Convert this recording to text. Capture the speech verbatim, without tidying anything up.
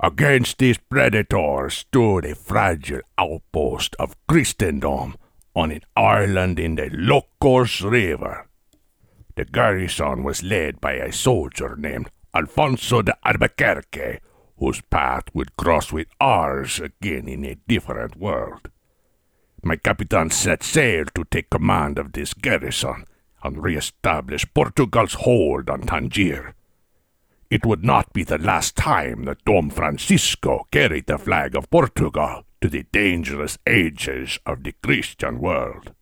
Against these predators stood a fragile outpost of Christendom on an island in the Locos River. The garrison was led by a soldier named Alfonso de Albuquerque, whose path would cross with ours again in a different world. My capitan set sail to take command of this garrison and re-establish Portugal's hold on Tangier. It would not be the last time that Dom Francisco carried the flag of Portugal to the dangerous edges of the Christian world.